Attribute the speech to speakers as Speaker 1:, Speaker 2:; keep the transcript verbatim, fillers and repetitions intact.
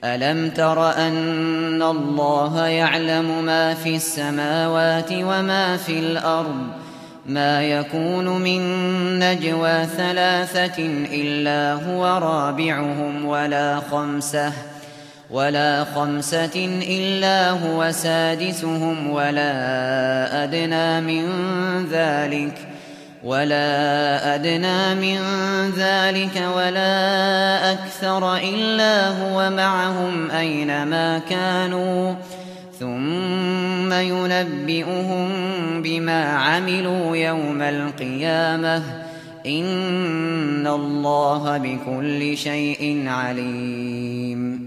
Speaker 1: ألم تر أن الله يعلم ما في السماوات وما في الأرض ما يكون من نجوى ثلاثة إلا هو رابعهم ولا خمسة ولا خمسة إلا هو سادسهم ولا أدنى من ذلك ولا أدنى من ذلك ولا أكثر إلا هو معهم أينما كانوا ثم ينبئهم بما عملوا يوم القيامة إن الله بكل شيء عليم.